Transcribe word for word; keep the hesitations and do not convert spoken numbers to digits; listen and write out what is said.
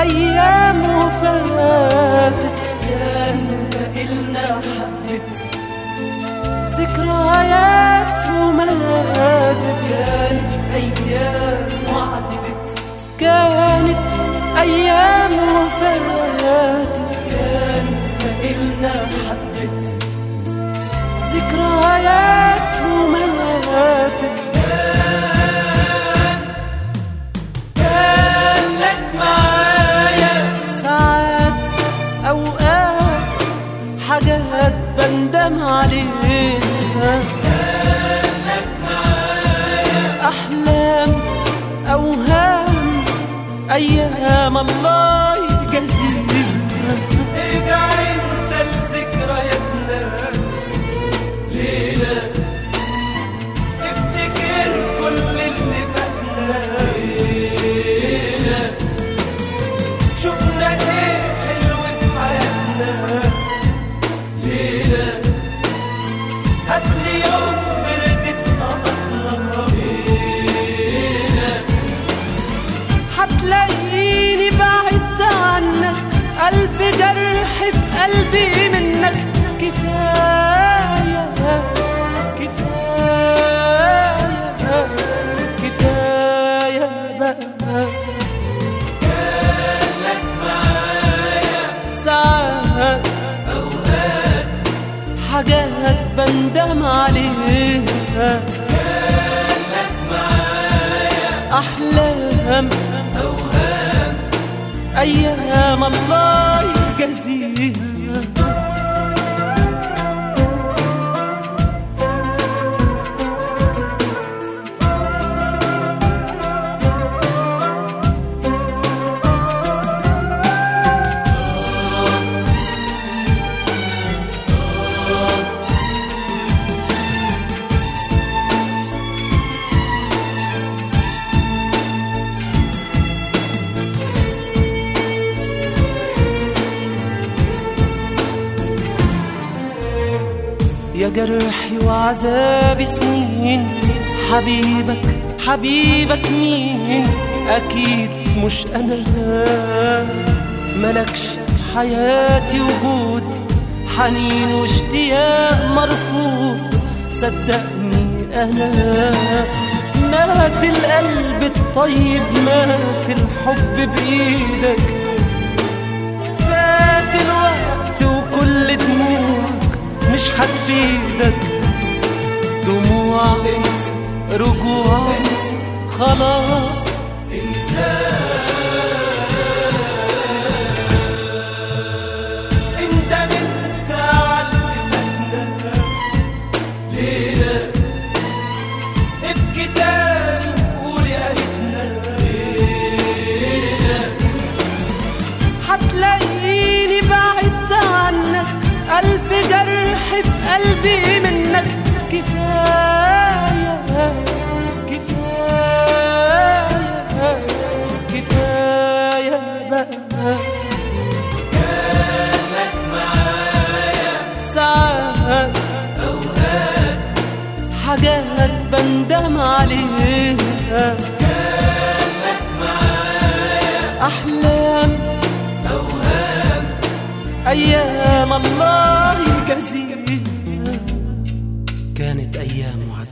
أيام وفاتت، كان بقلنا حبت ذكريات وماتت. كانت أيام وعدت، كانت أيام وفاتت، كان بقلنا حبت ذكريات وماتت. كان لك معايا ساعات أوقات حاجات بندم عليها. كان لك معايا أحلام أوهام أيام الله يجازيها. ارجع انت لذكرياتنا ليلة، افتكر كل اللي فاتنا ليلة. شفنا ايه حلو في حياتنا ليلة. هاتلي يوم بردت قهرنا ليلة. هتلاقيني بعدت عنك، ألف جرح في قلبي منك. كفاية كفاية كفاية بقى. كان لك معايا ساعات أوقات حاجات بندم عليها. كان لك معايا أحلام أوهام أيام الله يجازيها. يا جرحي وعذابي سنين، حبيبك حبيبك مين؟ أكيد مش أنا. ملكش حياتي وجود، حنين واشتياق مرفوض. صدقني أنا مات القلب الطيب، مات الحب بإيدك. فات الوقت وكل دموعك مش هتفيدك. دموع انسى، رجوع انسى، خلاص انت بنت عاللي فاتنا ليلة. ابكي تاني وقول يا ريتنا ليلة. هتلاقيني بعدت عنك، ألف جرح في قلبي منك. كفاية كفاية كفاية بقى. كان لك معايا ساعات أوقات حاجات بندم عليها. كان لك معايا أحلام أوهام أيام الله يجازيها. كانت أيام